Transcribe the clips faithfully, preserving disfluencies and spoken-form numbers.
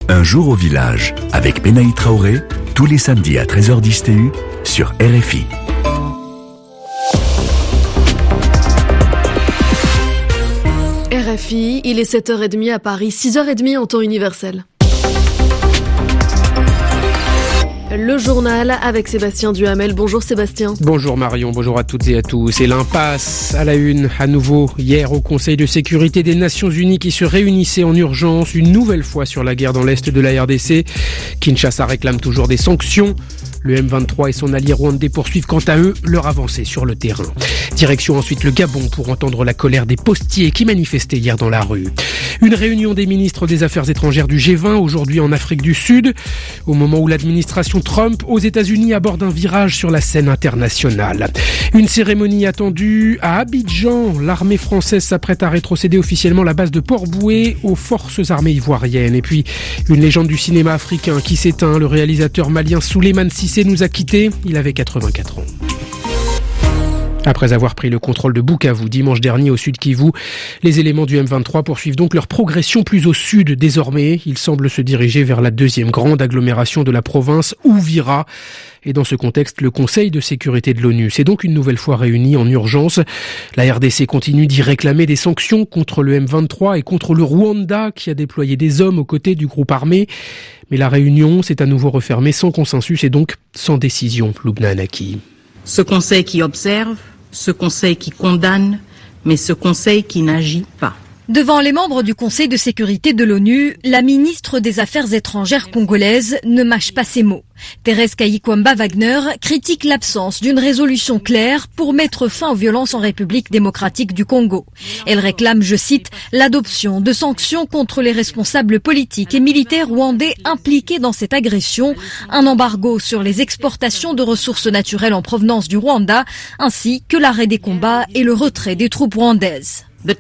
Un jour au village, avec Benaï Traoré, tous les samedis à treize heures dix T U sur R F I. R F I, il est sept heures trente à Paris, six heures trente en temps universel. Le journal avec Sébastien Duhamel. Bonjour Sébastien. Bonjour Marion, bonjour à toutes et à tous. Et l'impasse à la une, à nouveau, hier au Conseil de sécurité des Nations Unies qui se réunissait en urgence une nouvelle fois sur la guerre dans l'Est de la R D C. Kinshasa réclame toujours des sanctions. Le M vingt-trois et son allié rwandais poursuivent quant à eux leur avancée sur le terrain. Direction ensuite le Gabon pour entendre la colère des postiers qui manifestaient hier dans la rue. Une réunion des ministres des Affaires étrangères du G vingt aujourd'hui en Afrique du Sud, au moment où l'administration Trump aux États-Unis aborde un virage sur la scène internationale. Une cérémonie attendue à Abidjan. L'armée française s'apprête à rétrocéder officiellement la base de Port-Bouët aux forces armées ivoiriennes. Et puis une légende du cinéma africain qui s'éteint. Le réalisateur malien Souleymane Cissé nous a quittés. Il avait quatre-vingt-quatre ans. Après avoir pris le contrôle de Bukavu dimanche dernier au sud Kivu, les éléments du M vingt-trois poursuivent donc leur progression plus au sud désormais. Ils semblent se diriger vers la deuxième grande agglomération de la province, Uvira. Et dans ce contexte, le Conseil de sécurité de l'ONU s'est donc une nouvelle fois réuni en urgence. La R D C continue d'y réclamer des sanctions contre le M vingt-trois et contre le Rwanda qui a déployé des hommes aux côtés du groupe armé. Mais la réunion s'est à nouveau refermée sans consensus et donc sans décision. Lubna Anaki. Ce Conseil qui observe, ce Conseil qui condamne, mais ce Conseil qui n'agit pas. Devant les membres du Conseil de sécurité de l'ONU, la ministre des Affaires étrangères congolaise ne mâche pas ses mots. Thérèse Kayikwamba-Wagner critique l'absence d'une résolution claire pour mettre fin aux violences en République démocratique du Congo. Elle réclame, je cite, l'adoption de sanctions contre les responsables politiques et militaires rwandais impliqués dans cette agression, un embargo sur les exportations de ressources naturelles en provenance du Rwanda, ainsi que l'arrêt des combats et le retrait des troupes rwandaises.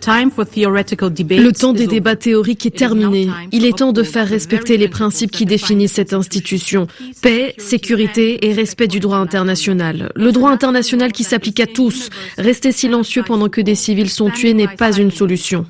Le temps des débats théoriques est terminé. Il est temps de faire respecter les principes qui définissent cette institution. Paix, sécurité et respect du droit international. Le droit international qui s'applique à tous. Rester silencieux pendant que des civils sont tués n'est pas une solution.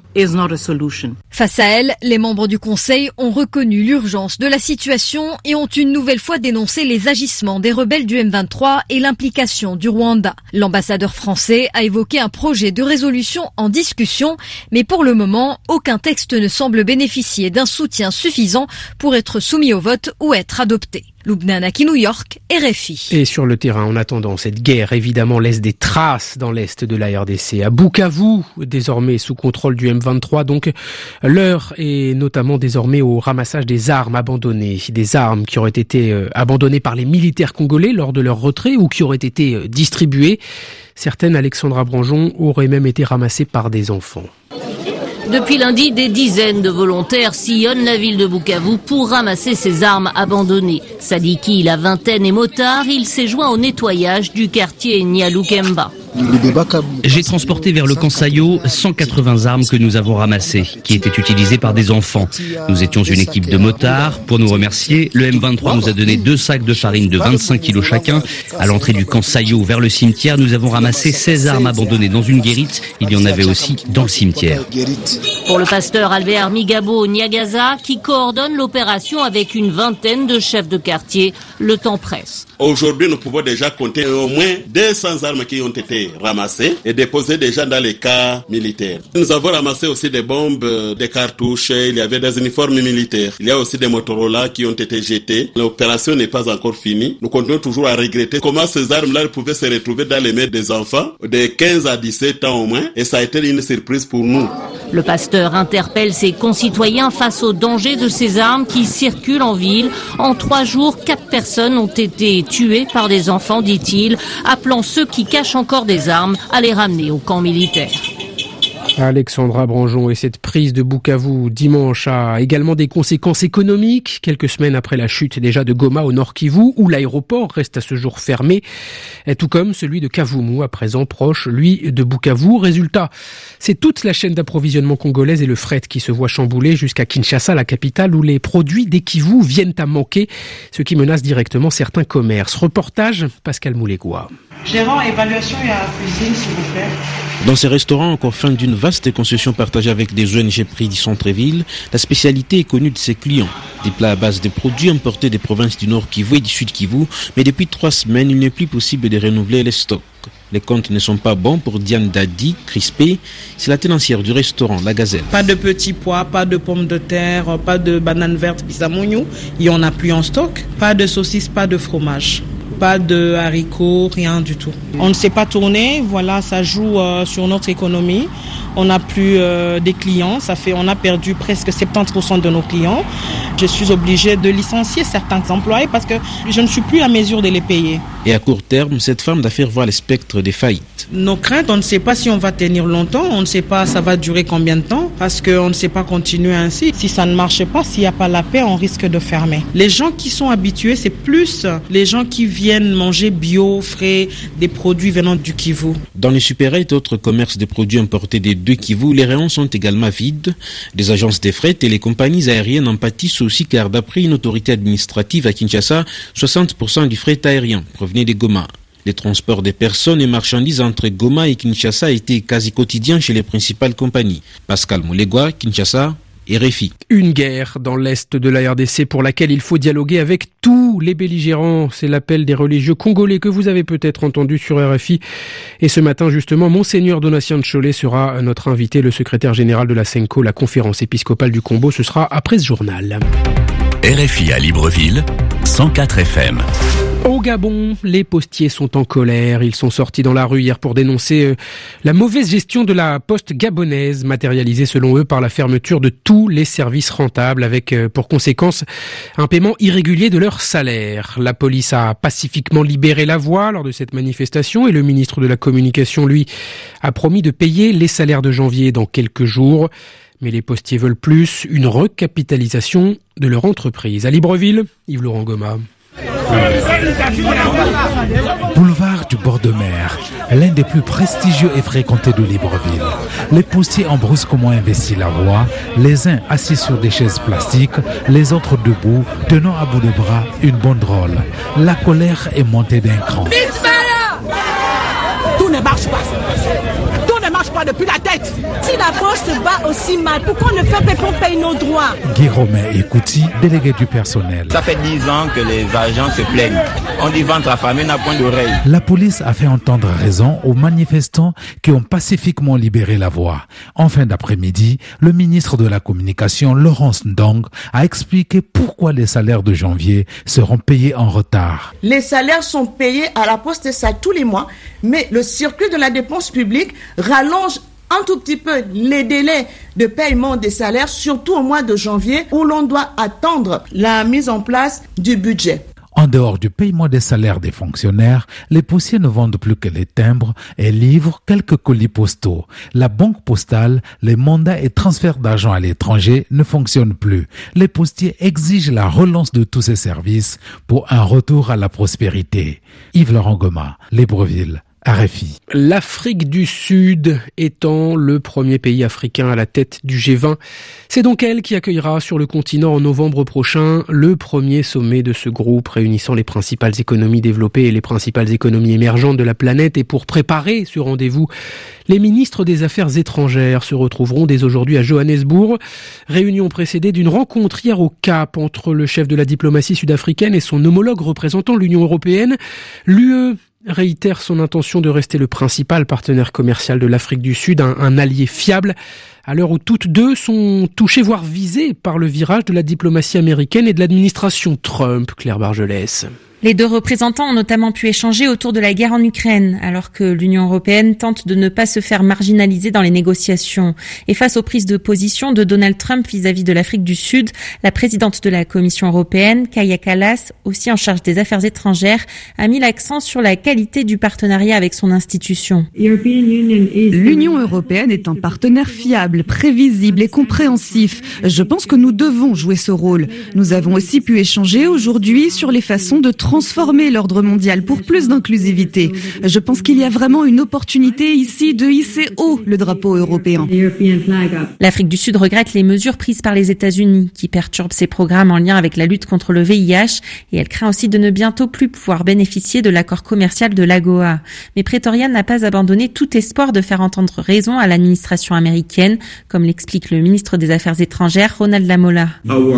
Face à elle, les membres du Conseil ont reconnu l'urgence de la situation et ont une nouvelle fois dénoncé les agissements des rebelles du M vingt-trois et l'implication du Rwanda. L'ambassadeur français a évoqué un projet de résolution en discussion, mais pour le moment, aucun texte ne semble bénéficier d'un soutien suffisant pour être soumis au vote ou être adopté. Lubna Anaki, New York, R F I. Et sur le terrain, en attendant, cette guerre évidemment laisse des traces dans l'est de la R D C. À Bukavu, désormais sous contrôle du M vingt-trois, donc l'heure est notamment désormais au ramassage des armes abandonnées. Des armes qui auraient été euh, abandonnées par les militaires congolais lors de leur retrait ou qui auraient été euh, distribuées. Certaines, Alexandra Branjon, auraient même été ramassées par des enfants. Depuis lundi, des dizaines de volontaires sillonnent la ville de Bukavu pour ramasser ces armes abandonnées. Sadiki, la vingtaine, est motard. Il s'est joint au nettoyage du quartier Nyalukemba. J'ai transporté vers le Kansayo cent quatre-vingts armes que nous avons ramassées, qui étaient utilisées par des enfants. Nous étions une équipe de motards. Pour nous remercier, le M vingt-trois nous a donné deux sacs de farine de vingt-cinq kilos chacun. À l'entrée du Kansayo vers le cimetière, nous avons ramassé seize armes abandonnées dans une guérite. Il y en avait aussi dans le cimetière. Pour le pasteur Albert Migabo Nyagaza, qui coordonne l'opération avec une vingtaine de chefs de quartier, le temps presse. Aujourd'hui, nous pouvons déjà compter au moins deux cents armes qui ont été ramassées et déposées déjà dans les cas militaires. Nous avons ramassé aussi des bombes, des cartouches, il y avait des uniformes militaires. Il y a aussi des Motorola qui ont été jetés. L'opération n'est pas encore finie. Nous continuons toujours à regretter comment ces armes-là pouvaient se retrouver dans les mains des enfants de quinze à dix-sept ans au moins, et ça a été une surprise pour nous. Le pasteur interpelle ses concitoyens face au danger de ces armes qui circulent en ville. En trois jours, quatre personnes ont été tuées par des enfants, dit-il, appelant ceux qui cachent encore des armes à les ramener au camp militaire. Alexandra Branjon, et cette prise de Bukavu dimanche a également des conséquences économiques, quelques semaines après la chute déjà de Goma au Nord Kivu, où l'aéroport reste à ce jour fermé, tout comme celui de Kavumu, à présent proche, lui, de Bukavu. Résultat, c'est toute la chaîne d'approvisionnement congolaise et le fret qui se voit chamboulé jusqu'à Kinshasa, la capitale, où les produits des Kivu viennent à manquer, ce qui menace directement certains commerces. Reportage, Pascal Moulégois. Gérant, évaluation et à la cuisine, s'il vous plaît. Dans ces restaurants en confins d'une vaste concession partagée avec des O N G prix du centre-ville, la spécialité est connue de ses clients. Des plats à base de produits importés des provinces du Nord Kivu et du Sud Kivu, mais depuis trois semaines, il n'est plus possible de renouveler les stocks. Les comptes ne sont pas bons pour Diane Dadi, crispée. C'est la tenancière du restaurant La Gazelle. Pas de petits pois, pas de pommes de terre, pas de bananes vertes bisamognou. Il n'y en a plus en stock. Pas de saucisses, pas de fromage. Pas de haricots, rien du tout. On ne sait pas tourner, voilà, ça joue euh, sur notre économie. On n'a plus euh, des clients, ça fait, on a perdu presque soixante-dix pour cent de nos clients. Je suis obligée de licencier certains employés parce que je ne suis plus à mesure de les payer. Et à court terme, cette femme d'affaires voit le spectre des faillites. Nos craintes, on ne sait pas si on va tenir longtemps, on ne sait pas ça va durer combien de temps, parce qu'on ne sait pas continuer ainsi. Si ça ne marche pas, s'il n'y a pas la paix, on risque de fermer. Les gens qui sont habitués, c'est plus les gens qui viennent manger bio, frais, des produits venant du Kivu. Dans les supérettes et autres commerces de produits importés des deux Kivu, les rayons sont également vides. Les agences de fret et les compagnies aériennes en pâtissent aussi car d'après une autorité administrative à Kinshasa, soixante pour cent du fret aérien provenait de Goma. Les transports des personnes et marchandises entre Goma et Kinshasa étaient quasi quotidiens chez les principales compagnies. Pascal Moulegua, Kinshasa, R F I. Une guerre dans l'est de la R D C pour laquelle il faut dialoguer avec tous les belligérants. C'est l'appel des religieux congolais que vous avez peut-être entendu sur R F I. Et ce matin, justement, Monseigneur Donatien Tcholé sera notre invité, le secrétaire général de la Senko, la conférence épiscopale du Combo. Ce sera après ce journal. R F I à Libreville, cent quatre F M. Au Gabon, les postiers sont en colère. Ils sont sortis dans la rue hier pour dénoncer euh, la mauvaise gestion de la poste gabonaise, matérialisée selon eux par la fermeture de tous les services rentables avec euh, pour conséquence un paiement irrégulier de leur salaire. La police a pacifiquement libéré la voie lors de cette manifestation et le ministre de la Communication, lui, a promis de payer les salaires de janvier dans quelques jours. Mais les postiers veulent plus, une recapitalisation de leur entreprise. À Libreville, Yves-Laurent Goma. Boulevard du bord de mer, l'un des plus prestigieux et fréquentés de Libreville. Les postiers ont brusquement investi la voie, les uns assis sur des chaises plastiques, les autres debout, tenant à bout de bras une banderole. La colère est montée d'un cran. Tout ne marche pas. Tout ne marche pas depuis la tête. Si la poste se bat aussi mal, pourquoi on ne fait pas qu'on paye nos droits? Guy Romain Ekouti, délégué du personnel. Ça fait dix ans que les agents se plaignent. On dit ventre affamé n'a point d'oreille. La police a fait entendre raison aux manifestants qui ont pacifiquement libéré la voie. En fin d'après-midi, le ministre de la Communication, Laurence Ndong, a expliqué pourquoi les salaires de janvier seront payés en retard. Les salaires sont payés à la poste ça tous les mois, mais le circuit de la dépense publique rallonge un tout petit peu les délais de paiement des salaires, surtout au mois de janvier où l'on doit attendre la mise en place du budget. En dehors du paiement des salaires des fonctionnaires, les postiers ne vendent plus que les timbres et livrent quelques colis postaux. La banque postale, les mandats et transferts d'argent à l'étranger ne fonctionnent plus. Les postiers exigent la relance de tous ces services pour un retour à la prospérité. Yves-Laurent Goma, Libreville. R F I. L'Afrique du Sud étant le premier pays africain à la tête du G vingt, c'est donc elle qui accueillera sur le continent en novembre prochain le premier sommet de ce groupe réunissant les principales économies développées et les principales économies émergentes de la planète. Et pour préparer ce rendez-vous, les ministres des Affaires étrangères se retrouveront dès aujourd'hui à Johannesburg. Réunion précédée d'une rencontre hier au Cap entre le chef de la diplomatie sud-africaine et son homologue représentant l'Union européenne. L'U E réitère son intention de rester le principal partenaire commercial de l'Afrique du Sud, un, un allié fiable, à l'heure où toutes deux sont touchées, voire visées par le virage de la diplomatie américaine et de l'administration Trump. Claire Bargelès. Les deux représentants ont notamment pu échanger autour de la guerre en Ukraine, alors que l'Union européenne tente de ne pas se faire marginaliser dans les négociations. Et face aux prises de position de Donald Trump vis-à-vis de l'Afrique du Sud, la présidente de la Commission européenne, Kaja Kallas, aussi en charge des affaires étrangères, a mis l'accent sur la qualité du partenariat avec son institution. L'Union européenne est un partenaire fiable, prévisible et compréhensif. Je pense que nous devons jouer ce rôle. Nous avons aussi pu échanger aujourd'hui sur les façons de transformer transformer l'ordre mondial pour plus d'inclusivité. Je pense qu'il y a vraiment une opportunité ici de hisser haut le drapeau européen. L'Afrique du Sud regrette les mesures prises par les États-Unis qui perturbent ses programmes en lien avec la lutte contre le V I H et elle craint aussi de ne bientôt plus pouvoir bénéficier de l'accord commercial de l'AGOA. Mais Pretoria n'a pas abandonné tout espoir de faire entendre raison à l'administration américaine, comme l'explique le ministre des Affaires étrangères, Ronald Lamola.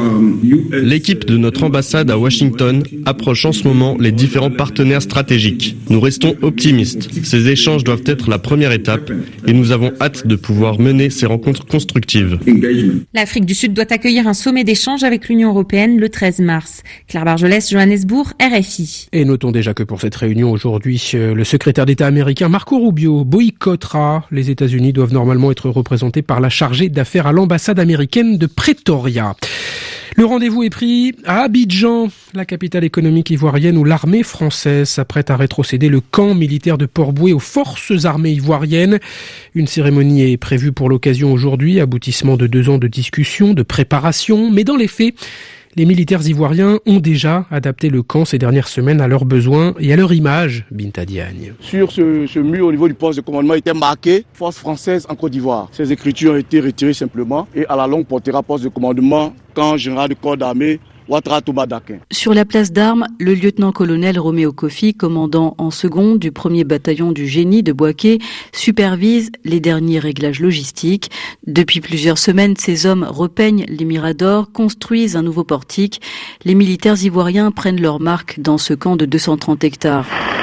L'équipe de notre ambassade à Washington approche en ce moment les différents partenaires stratégiques. Nous restons optimistes. Ces échanges doivent être la première étape et nous avons hâte de pouvoir mener ces rencontres constructives. L'Afrique du Sud doit accueillir un sommet d'échange avec l'Union européenne le treize mars. Claire Bargelès, Johannesburg, R F I. Et notons déjà que pour cette réunion aujourd'hui, le secrétaire d'État américain Marco Rubio boycottera. Les États-Unis doivent normalement être représentés par la chargée d'affaires à l'ambassade américaine de Pretoria. Le rendez-vous est pris à Abidjan, la capitale économique ivoirienne où l'armée française s'apprête à rétrocéder le camp militaire de Port-Bouët aux forces armées ivoiriennes. Une cérémonie est prévue pour l'occasion aujourd'hui, aboutissement de deux ans de discussion, de préparation, mais dans les faits, les militaires ivoiriens ont déjà adapté le camp ces dernières semaines à leurs besoins et à leur image, Binta Diagne. Sur ce, ce mur au niveau du poste de commandement était marqué « Force française en Côte d'Ivoire ». Ces écritures ont été retirées simplement et à la longue portera poste de commandement camp général de corps d'armée Ouattara Touba Dakin. Sur la place d'armes, le lieutenant-colonel Roméo Kofi, commandant en seconde du premier bataillon du génie de Bouaké, supervise les derniers réglages logistiques. Depuis plusieurs semaines, ces hommes repeignent les miradors, construisent un nouveau portique. Les militaires ivoiriens prennent leur marque dans ce camp de deux cent trente hectares.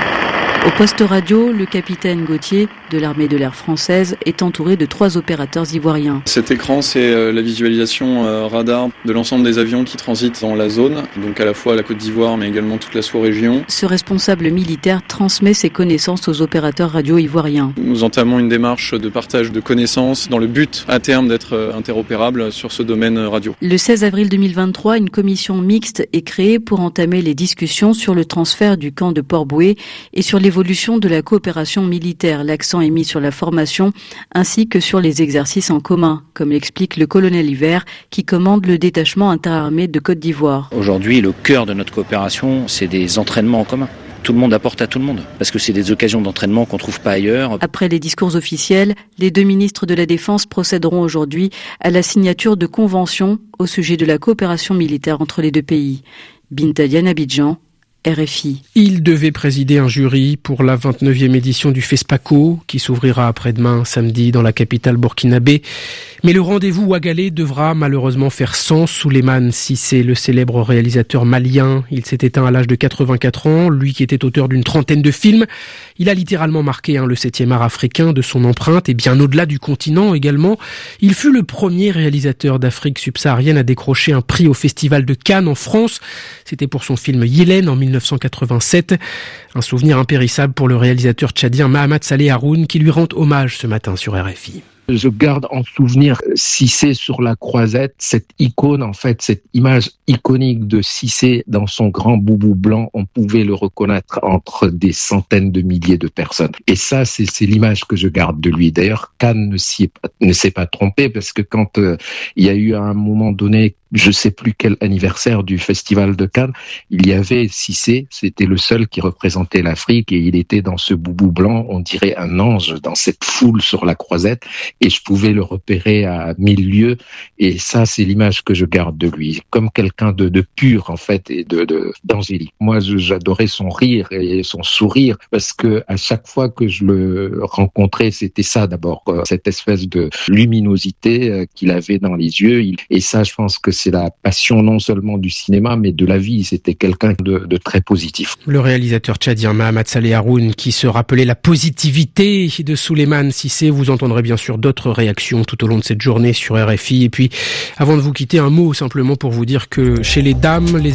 Au poste radio, le capitaine Gauthier de l'armée de l'air française est entouré de trois opérateurs ivoiriens. Cet écran, c'est la visualisation radar de l'ensemble des avions qui transitent dans la zone, donc à la fois la Côte d'Ivoire mais également toute la sous-région. Ce responsable militaire transmet ses connaissances aux opérateurs radio ivoiriens. Nous entamons une démarche de partage de connaissances dans le but à terme d'être interopérable sur ce domaine radio. Le seize avril deux mille vingt-trois, une commission mixte est créée pour entamer les discussions sur le transfert du camp de Port-Bouët et sur les l'évolution de la coopération militaire. L'accent est mis sur la formation ainsi que sur les exercices en commun, comme l'explique le colonel Hiver qui commande le détachement interarmé de Côte d'Ivoire. Aujourd'hui, le cœur de notre coopération, c'est des entraînements en commun. Tout le monde apporte à tout le monde, parce que c'est des occasions d'entraînement qu'on ne trouve pas ailleurs. Après les discours officiels, les deux ministres de la Défense procéderont aujourd'hui à la signature de conventions au sujet de la coopération militaire entre les deux pays. Binta Diagne, Abidjan, R F I. Il devait présider un jury pour la vingt-neuvième édition du FESPACO qui s'ouvrira après-demain samedi dans la capitale burkinabé. Mais le rendez-vous ouagalais devra malheureusement faire sans Souleymane Cissé, le célèbre réalisateur malien. Il s'est éteint à l'âge de quatre-vingt-quatre ans, lui qui était auteur d'une trentaine de films. Il a littéralement marqué hein, le septième art africain de son empreinte et bien au-delà du continent également. Il fut le premier réalisateur d'Afrique subsaharienne à décrocher un prix au Festival de Cannes en France. C'était pour son film Yélène en mille neuf cent quatre-vingt-sept. Un souvenir impérissable pour le réalisateur tchadien Mahamat Saleh Haroun qui lui rend hommage ce matin sur R F I. Je garde en souvenir Cissé sur la croisette, cette icône, en fait, cette image iconique de Cissé dans son grand boubou blanc. On pouvait le reconnaître entre des centaines de milliers de personnes. Et ça, c'est, c'est l'image que je garde de lui. D'ailleurs, Cannes ne, s'y est pas, ne s'est pas trompé parce que quand euh, il y a eu à un moment donné, je sais plus quel anniversaire du Festival de Cannes, il y avait Cissé, c'était le seul qui représentait l'Afrique et il était dans ce boubou blanc, on dirait un ange dans cette foule sur la croisette et je pouvais le repérer à mille lieues et ça c'est l'image que je garde de lui, comme quelqu'un de, de pur en fait et de, de d'angélique. Moi je, j'adorais son rire et son sourire parce que à chaque fois que je le rencontrais c'était ça d'abord, cette espèce de luminosité qu'il avait dans les yeux et ça je pense que c'est la passion non seulement du cinéma, mais de la vie. C'était quelqu'un de, de très positif. Le réalisateur tchadien Mahamat Saleh Haroun qui se rappelait la positivité de Souleymane Cissé. Vous entendrez bien sûr d'autres réactions tout au long de cette journée sur R F I. Et puis, avant de vous quitter, un mot simplement pour vous dire que chez les dames, les